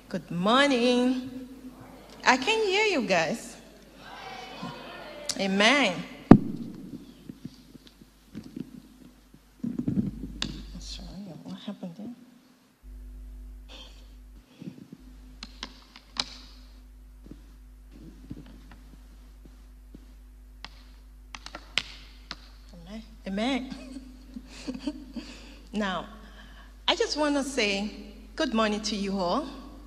Good morning. I can hear you guys. Amen. Sorry, what happened there? Amen. Now, I just want to say good morning to you all.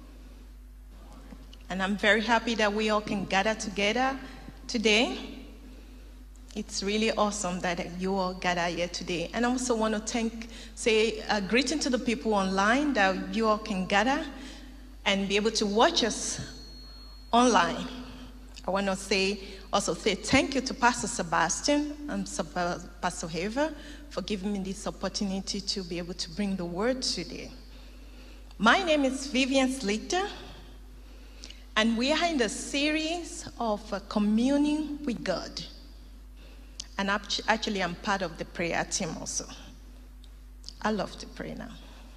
And I'm very happy that we all can gather together today. It's really awesome that you all gather here today. And I also want to say a greeting to the people online that you all can gather and be able to watch us online. I want to also say thank you to Pastor Sebastian and Pastor Haver for giving me this opportunity to be able to bring the word today. My name is Vivian Slater, and we are in the series of communing with God. And actually, I'm part of the prayer team also. I love to pray now.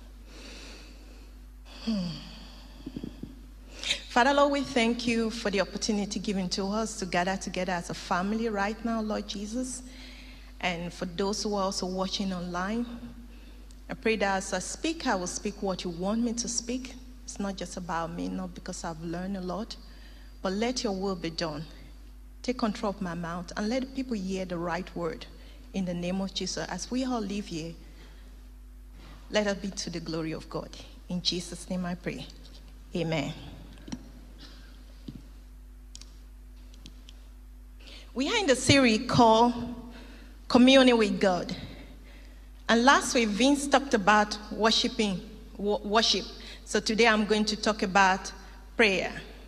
Father, Lord, we thank you for the opportunity given to us to gather together as a family right now, Lord Jesus. And for those who are also watching online, I pray that as I speak, I will speak what you want me to speak. It's not just about me, not because I've learned a lot, but let your will be done. Take control of my mouth and let people hear the right word in the name of Jesus. As we all live here, let it be to the glory of God. In Jesus' name I pray. Amen. We are in the series called Communing with God. And last week, Vince talked about worship. So today I'm going to talk about prayer.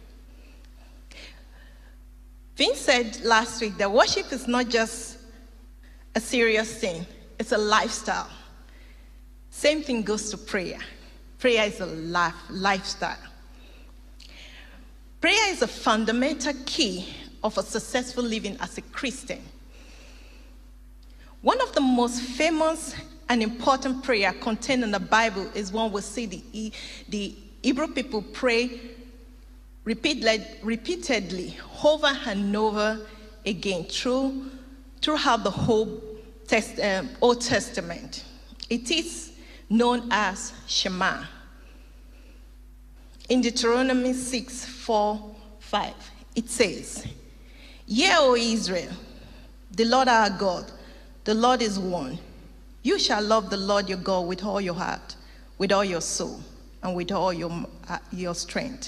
Vince said last week that worship is not just a serious thing, it's a lifestyle. Same thing goes to prayer. Prayer is a lifestyle. Prayer is a fundamental key of a successful living as a Christian. One of the most famous and important prayer contained in the Bible is one we see the Hebrew people pray repeatedly over and over again throughout the whole Old Testament. It is known as Shema. In Deuteronomy 6:4-5, it says, "Hear, O Israel, the Lord our God, the Lord is one. You shall love the Lord your God with all your heart, with all your soul, and with all your strength."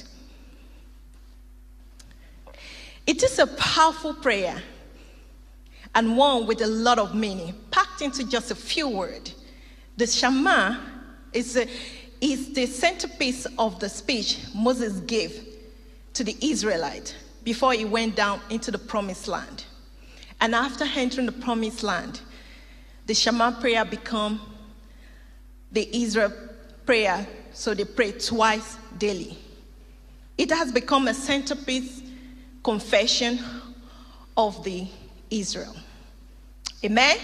It is a powerful prayer and one with a lot of meaning, packed into just a few words. The Shema is the centerpiece of the speech Moses gave to the Israelites before he went down into the promised land. And after entering the promised land, the Shema prayer became the Israel prayer, so they pray twice daily. It has become a centerpiece confession of the Israel. Amen?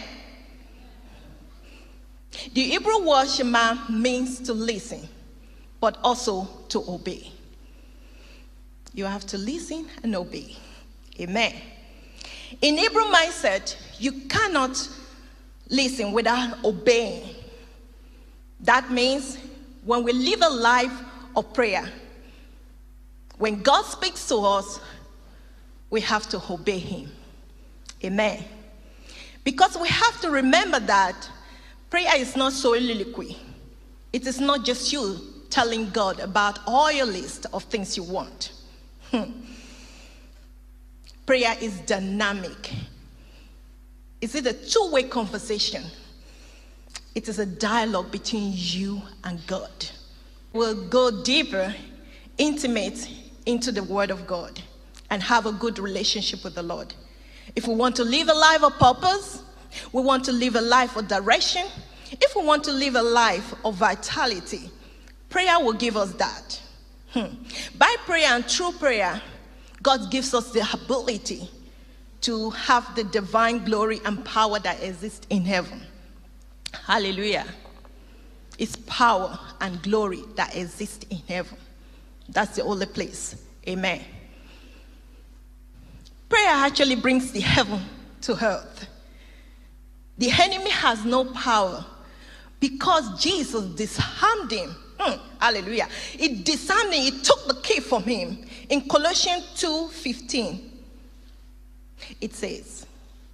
The Hebrew word Shema means to listen, but also to obey. You have to listen and obey. Amen. In Hebrew mindset, you cannot listen without obeying. That means when we live a life of prayer, when God speaks to us, we have to obey him. Amen. Because we have to remember that prayer is not soliloquy. It is not just you telling God about all your list of things you want. Prayer is dynamic. Is it a two-way conversation? It is a dialogue between you and God. We'll go deeper, intimate into the Word of God and have a good relationship with the Lord. If we want to live a life of purpose, we want to live a life of direction, if we want to live a life of vitality, prayer will give us that. By prayer and through prayer, God gives us the ability to have the divine glory and power that exists in heaven. Hallelujah. It's power and glory that exists in heaven. That's the only place. Amen. Prayer actually brings the heaven to earth. The enemy has no power because Jesus disarmed him. Hallelujah. It disarmed him. It took the key from him. In Colossians 2:15, it says,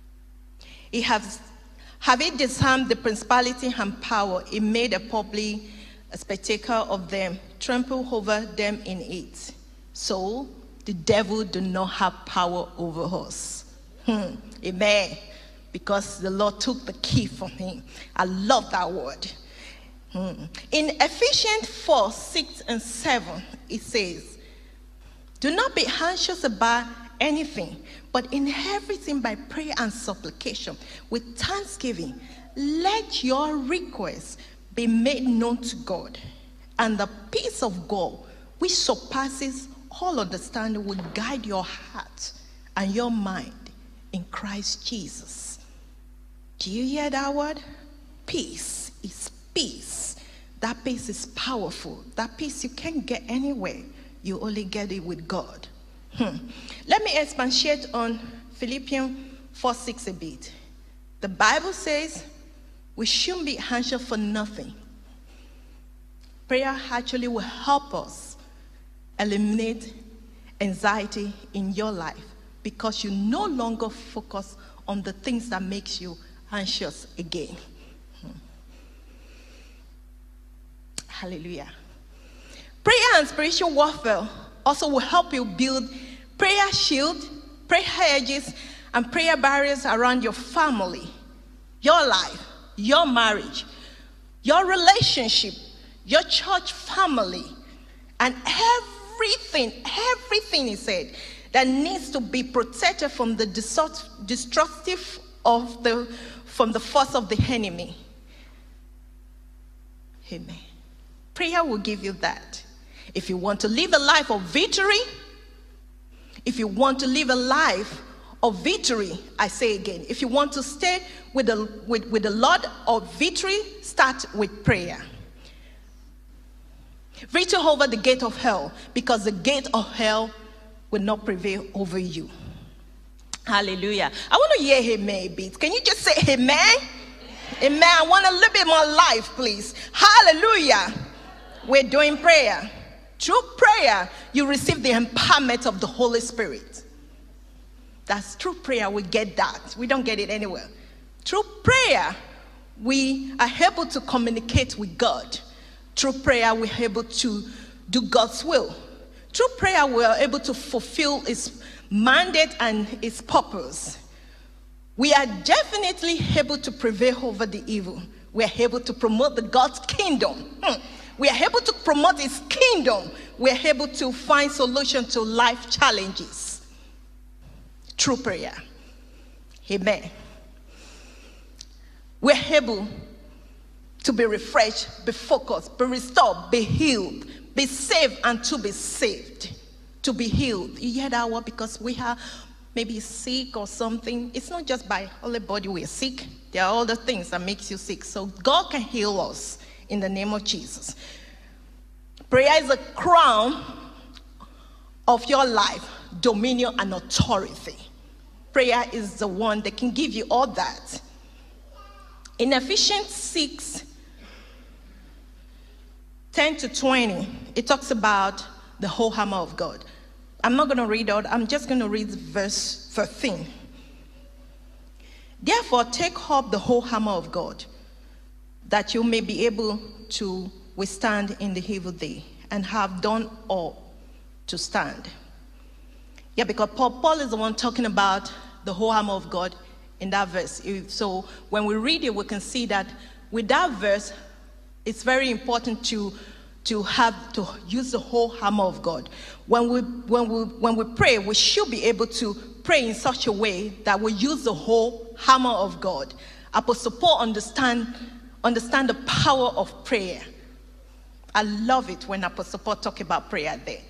having disarmed the principality and power, he made a public spectacle of them, trampled over them in it. So the devil do not have power over us. Amen. Because the Lord took the key from him. I love that word. In Ephesians 4:6-7, it says, do not be anxious about anything, but in everything by prayer and supplication, with thanksgiving, let your requests be made known to God. And the peace of God, which surpasses all understanding, will guide your heart and your mind in Christ Jesus. Do you hear that word? Peace is peace. That peace is powerful. That peace you can't get anywhere. You only get it with God. Let me expatiate on Philippians 4:6 a bit. The Bible says we shouldn't be anxious for nothing. Prayer actually will help us eliminate anxiety in your life because you no longer focus on the things that makes you anxious again. Hallelujah. Prayer and spiritual warfare also will help you build prayer shield, prayer hedges, and prayer barriers around your family, your life, your marriage, your relationship, your church family, and everything he said that needs to be protected from the destructive from the force of the enemy. Amen. Prayer will give you that. If you want to live a life of victory, if you want to live a life of victory, I say again, if you want to stay with the Lord of victory, start with prayer. Victory over the gate of hell, because the gate of hell will not prevail over you. Hallelujah. I want to hear amen beats. Can you just say amen? Amen. I want a little bit more life, please. Hallelujah. We're doing prayer. Through prayer, you receive the empowerment of the Holy Spirit. That's through prayer we get that. We don't get it anywhere. Through prayer, we are able to communicate with God. Through prayer, we're able to do God's will. Through prayer, we are able to fulfill His mandate and His purpose. We are definitely able to prevail over the evil. We are able to promote the God's kingdom. We are able to promote His kingdom. We are able to find solutions to life challenges through prayer. Amen. We are able to be refreshed, be focused, be restored, be healed, be saved, and to be saved. To be healed. You hear that word? Because we are maybe sick or something. It's not just by only body we are sick. There are other things that makes you sick. So God can heal us in the name of Jesus. Prayer is a crown of your life, dominion and authority. Prayer is the one that can give you all that. In Ephesians 6:10-20, it talks about the whole armor of God. I'm not going to read out. I'm just going to read verse 13. Therefore, take up the whole armor of God, that you may be able to withstand in the evil day, and have done all to stand. Yeah, because Paul is the one talking about the whole armor of God in that verse. So when we read it, we can see that with that verse, it's very important to use the whole armor of God. When we pray, we should be able to pray in such a way that we use the whole armor of God. Apostle Paul understand the power of prayer. I love it when Apostle Paul talk about prayer there.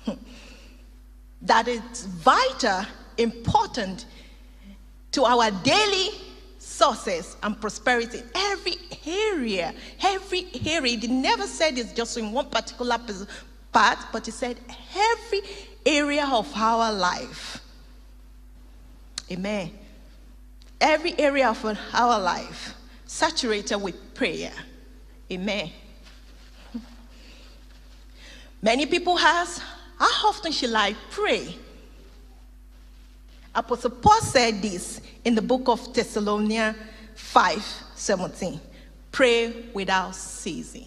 That it's vital, important to our daily success and prosperity. Every area. He never said it's just in one particular part, but he said every area of our life. Amen. Every area of our life saturated with prayer. Amen. Many people ask, how often shall I pray? Apostle Paul said this in the book of Thessalonians 5:17. Pray without ceasing.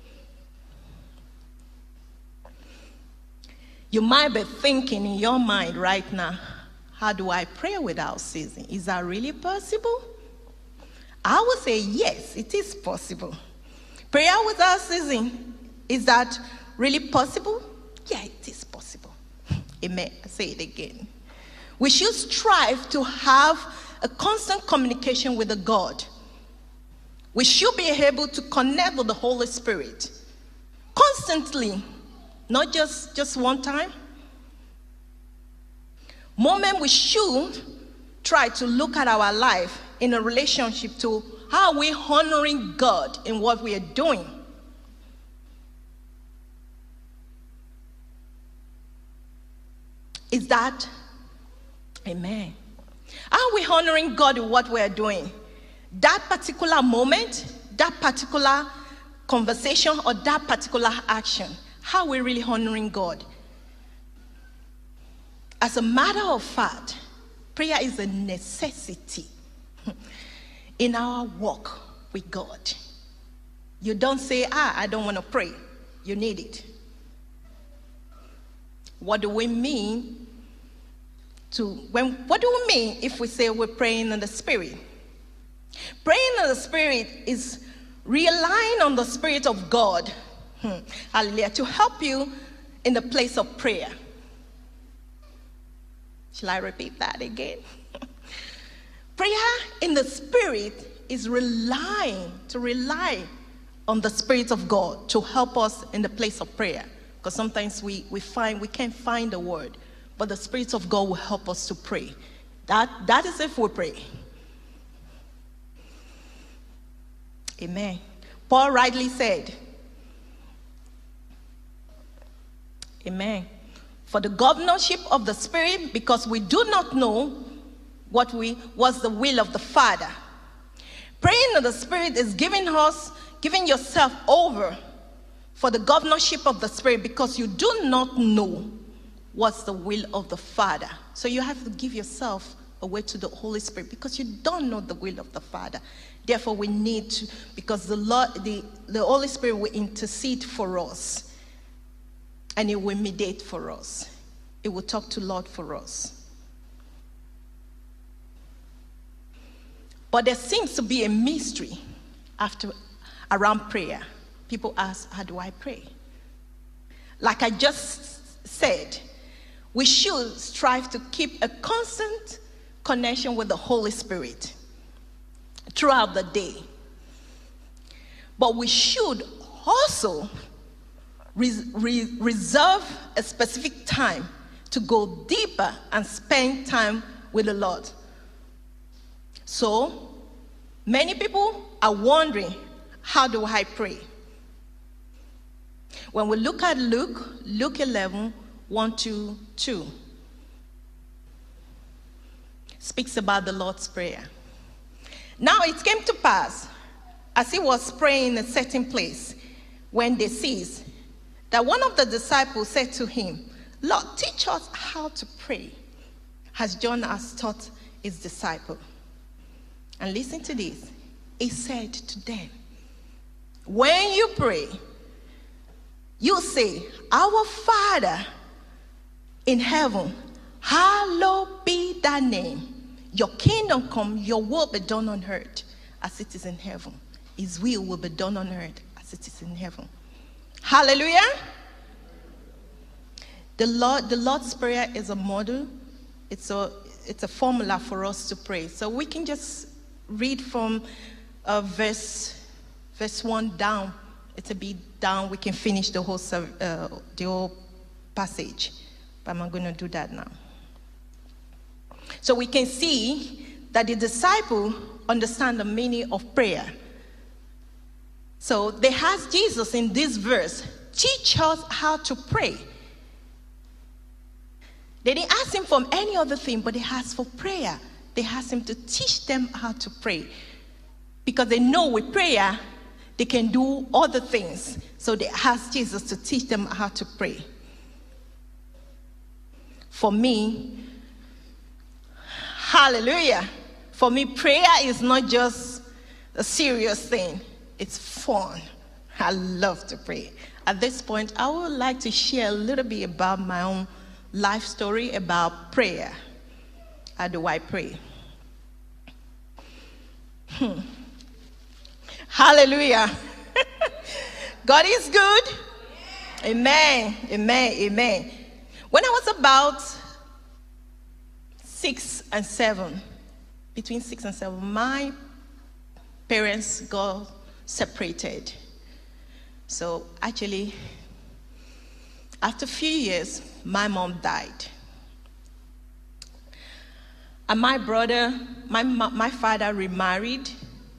You might be thinking in your mind right now, how do I pray without ceasing? Is that really possible? I would say yes, it is possible. Prayer without ceasing, is that really possible? Yeah, it is possible. Amen. I say it again. We should strive to have a constant communication with the God. We should be able to connect with the Holy Spirit constantly, not just one time. Moment we should try to look at our life in a relationship to how we're honoring God in what we are doing. Is that, amen. Are we honoring God in what we are doing? That particular moment, that particular conversation, or that particular action, how are we really honoring God? As a matter of fact, prayer is a necessity in our walk with God. You don't say, I don't want to pray. You need it. What do we mean what do we mean if we say we're praying in the Spirit? Praying in the Spirit is relying on the Spirit of God, hallelujah, to help you in the place of prayer. Shall I repeat that again? Prayer in the Spirit is to rely on the Spirit of God to help us in the place of prayer. Because sometimes we can't find the word, but the Spirit of God will help us to pray. That is if we pray. Amen. Paul rightly said, amen, for the governorship of the Spirit, because we do not know what was the will of the Father. Praying in the Spirit is giving yourself over for the governorship of the Spirit, because you do not know what's the will of the Father. So you have to give yourself away to the Holy Spirit, because you don't know the will of the Father. Therefore, we need to, because the Holy Spirit will intercede for us, and it will mediate for us. It will talk to Lord for us. But there seems to be a mystery around prayer. People ask, how do I pray? Like I just said, we should strive to keep a constant connection with the Holy Spirit throughout the day. But we should also reserve a specific time to go deeper and spend time with the Lord. So, many people are wondering, how do I pray? When we look at Luke 11, 1-2, speaks about the Lord's Prayer. Now it came to pass, as he was praying in a certain place, when they ceased, that one of the disciples said to him, Lord, teach us how to pray, as John has taught his disciple. And listen to this. He said to them, when you pray, you say, our Father in heaven, hallowed be thy name. Your kingdom come, your will be done on earth as it is in heaven. His will be done on earth as it is in heaven. Hallelujah. The Lord's Prayer is a model. It's a formula for us to pray. So we can just read from verse 1 down. It's a bit down. We can finish the whole passage. But I'm not going to do that now. So we can see that the disciple understand the meaning of prayer. So they asked Jesus in this verse teach us how to pray. They didn't ask him for any other thing, but they asked for prayer. They asked him to teach them how to pray. Because they know with prayer, they can do other things. So they asked Jesus to teach them how to pray. For me, hallelujah, for me, prayer is not just a serious thing. It's fun. I love to pray. At this point, I would like to share a little bit about my own life story about prayer. How do I pray? Hallelujah. God is good. Amen. Amen. Amen. When I was about 6 and 7, between 6 and 7, my parents got separated. So actually, after a few years, my mom died. And my brother, my father remarried.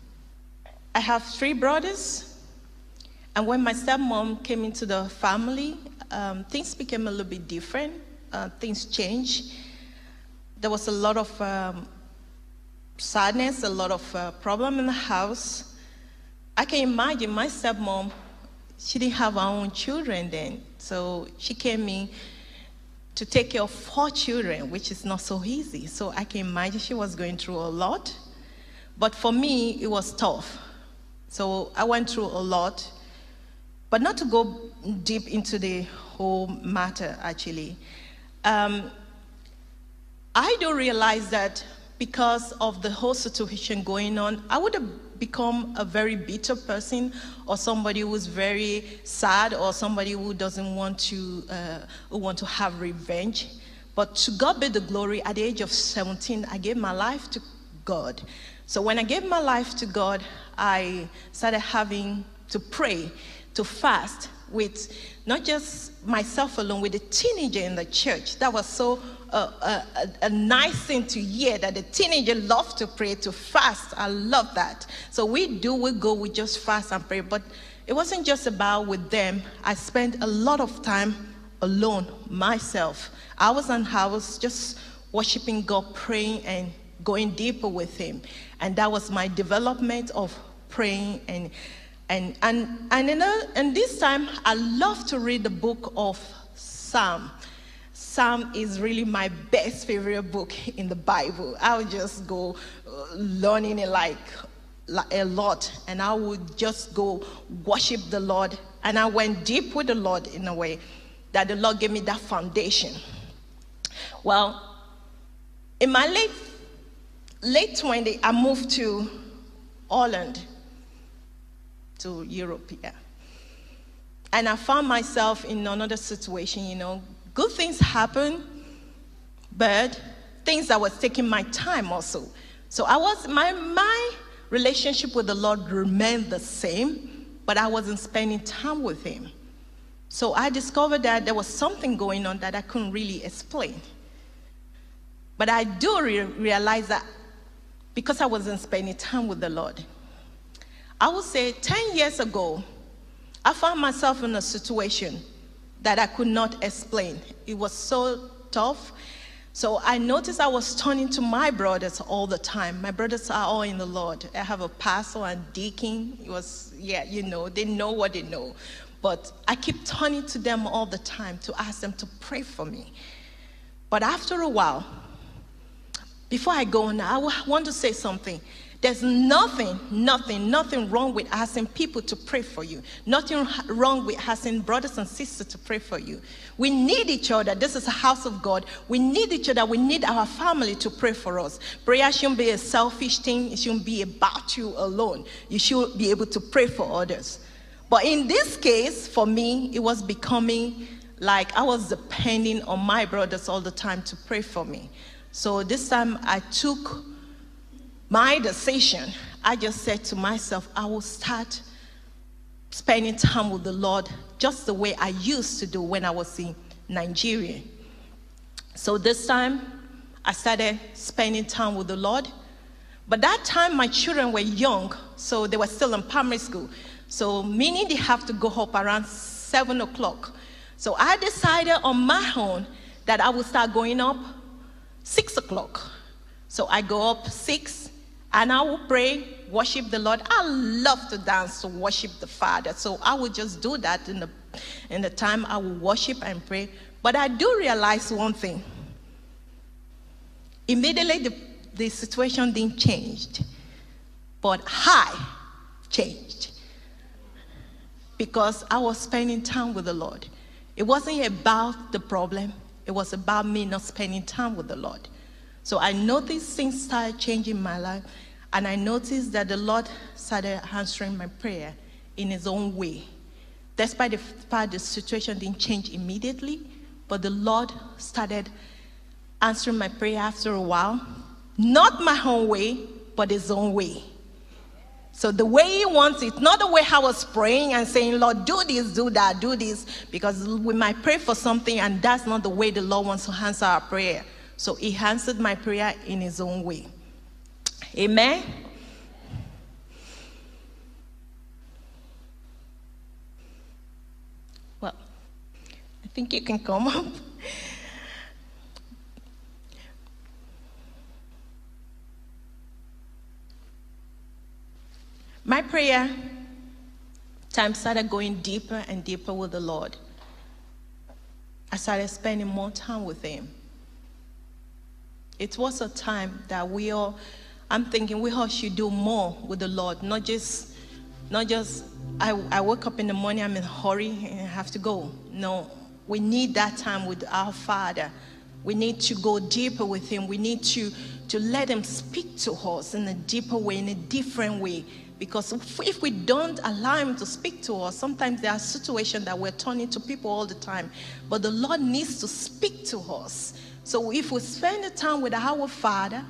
I have 3 brothers. And when my stepmom came into the family, things became a little bit different. Things changed. There was a lot of sadness, a lot of problem in the house. I can imagine my stepmom, she didn't have her own children then. So she came in to take care of 4 children, which is not so easy. So I can imagine she was going through a lot. But for me, it was tough. So I went through a lot. But not to go deep into the whole matter, actually. I do realize that because of the whole situation going on, I would have become a very bitter person, or somebody who's very sad, or somebody who doesn't want to have revenge. But to God be the glory. At the age of 17, I gave my life to God. So when I gave my life to God, I started having to pray, to fast with not just myself alone, with a teenager in the church. That was so a nice thing to hear, that the teenager loves to pray, to fast. I love that. So we just fast and pray. But it wasn't just about with them. I spent a lot of time alone myself. I was just worshiping God, praying and going deeper with him. And that was my development of praying. And this time, I love to read the book of Psalm. Psalm is really my best favorite book in the Bible. I would just go learning it like a lot, and I would just go worship the Lord. And I went deep with the Lord in a way that the Lord gave me that foundation. Well, in my late 20s, I moved to Holland, to Europe, yeah. And I found myself in another situation, Good things happen, but things that was taking my time also. So my relationship with the Lord remained the same, but I wasn't spending time with him. So I discovered that there was something going on that I couldn't really explain. But I do realize that because I wasn't spending time with the Lord. I would say 10 years ago, I found myself in a situation that I could not explain. It was so tough. So I noticed I was turning to my brothers all the time. My brothers are all in the Lord. I have a pastor and deacon. It was, they know what they know. But I keep turning to them all the time to ask them to pray for me. But after a while, before I go on, I want to say something. There's nothing wrong with asking people to pray for you. Nothing wrong with asking brothers and sisters to pray for you. We need each other. This is a house of God. We need each other. We need our family to pray for us. Prayer shouldn't be a selfish thing. It shouldn't be about you alone. You should be able to pray for others. But in this case, for me, it was becoming like I was depending on my brothers all the time to pray for me. So this time I took my decision. I just said to myself, I will start spending time with the Lord just the way I used to do when I was in Nigeria. So this time, I started spending time with the Lord. But that time, my children were young, so they were still in primary school. So meaning they have to go up around 7 o'clock. So I decided on my own that I would start going up 6 o'clock. So I go up 6 and I will pray, worship the Lord. I love to dance to worship the Father. So I will just do that in the time I will worship and pray. But I do realize one thing. Immediately the situation didn't change, but I changed because I was spending time with the Lord. It wasn't about the problem. It was about me not spending time with the Lord. So I noticed things started changing in my life, and I noticed that the Lord started answering my prayer in his own way. Despite the fact the situation didn't change immediately, but the Lord started answering my prayer after a while. Not my own way, but his own way. So the way he wants it, not the way I was praying and saying, Lord, do this, do that, do this, because we might pray for something and that's not the way the Lord wants to answer our prayer. So he answered my prayer in his own way. Amen? Well, I think you can come up. My prayer time started going deeper and deeper with the Lord. I started spending more time with him. It was a time that I'm thinking we all should do more with the Lord, not just I wake up in the morning, I'm in a hurry and I have to go. No, we need that time with our Father. We need to go deeper with him. We need to let him speak to us in a deeper way, in a different way. Because if we don't allow him to speak to us, sometimes there are situations that we're turning to people all the time. But the Lord needs to speak to us. So if we spend the time with our Father,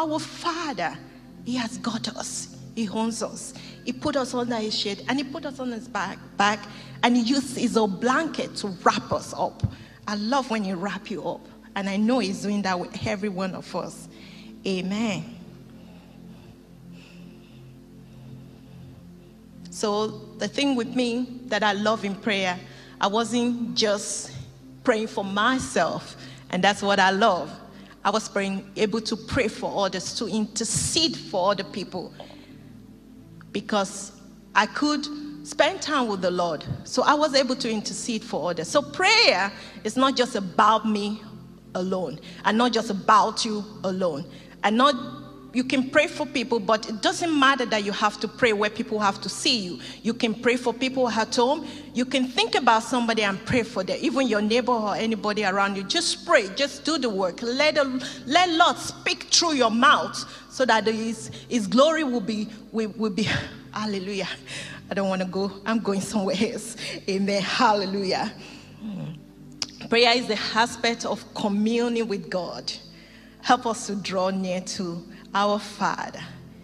he has got us. He owns us. He put us under his shade and he put us on his back and he used his old blanket to wrap us up. I love when he wrap you up. And I know he's doing that with every one of us. Amen. So the thing with me that I love in prayer, I wasn't just praying for myself, and that's what I love. I was able to pray for others, to intercede for other people, because I could spend time with the Lord. So I was able to intercede for others. So prayer is not just about me alone, and not just about you alone, and you can pray for people, but it doesn't matter that you have to pray where people have to see you. You can pray for people at home. You can think about somebody and pray for them, even your neighbor or anybody around you. Just pray, just do the work. Let Lord speak through your mouth so that his glory will be, hallelujah. I don't want to go, I'm going somewhere else. Amen, hallelujah. Prayer is the aspect of communing with God. Help us to draw near to our Father.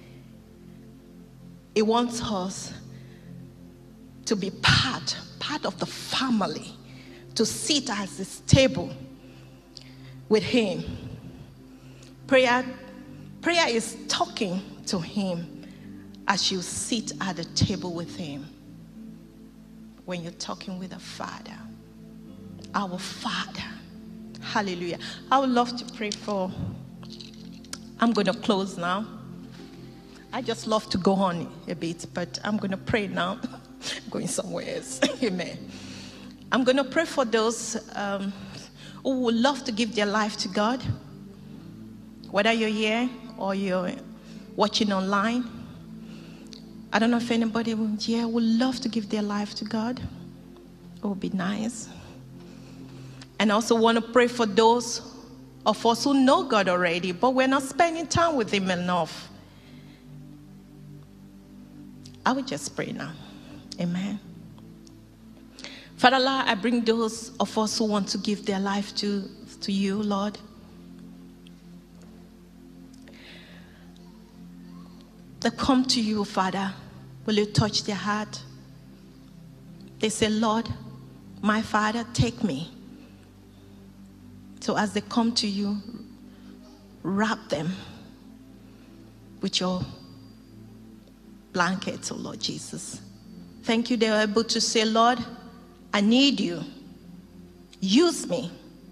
He wants us to be part of the family, to sit at his table with him. Prayer is talking to him as you sit at the table with him. When you're talking with a Father, our Father. Hallelujah. I would love to pray for, I'm going to close now. I just love to go on a bit, but I'm going to pray now. I'm going somewhere else. Amen. I'm going to pray for those who would love to give their life to God. Whether you're here or you're watching online. I don't know if anybody here would love to give their life to God. It would be nice. And I also want to pray for those of us who know God already, but we're not spending time with him enough. I will just pray now. Amen. Father, Lord, I bring those of us who want to give their life to you, Lord. They come to you, Father. Will you touch their heart? They say, Lord, my Father, take me. So as they come to you, wrap them with your blankets, oh Lord Jesus. Thank you they are able to say, Lord, I need you. Use me.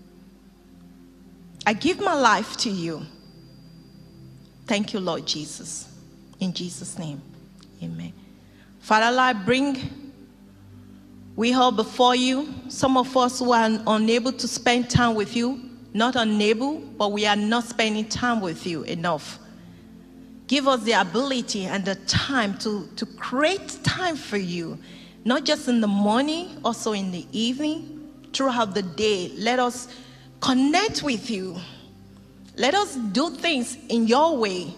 I give my life to you. Thank you, Lord Jesus. In Jesus' name, amen. Father, Lord, we all before you. Some of us who are unable to spend time with you, not unable, but we are not spending time with you enough. Give us the ability and the time to create time for you, not just in the morning, also in the evening, throughout the day. Let us connect with you. Let us do things in your way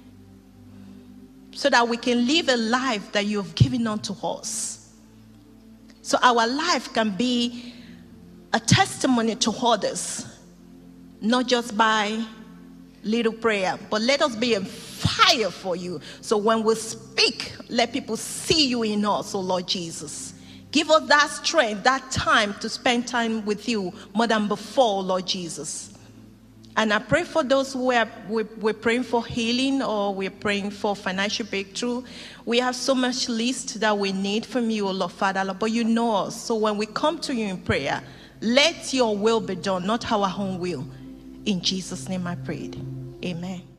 so that we can live a life that you have given unto us. So our life can be a testimony to others, not just by little prayer, but let us be a fire for you. So when we speak, let people see you in us, oh Lord Jesus. Give us that strength, that time to spend time with you more than before, Lord Jesus. And I pray for those who we're praying for healing, or we're praying for financial breakthrough. We have so much list that we need from you, oh Lord Father, Lord, but you know us. So when we come to you in prayer, let your will be done, not our own will. In Jesus' name I prayed. Amen.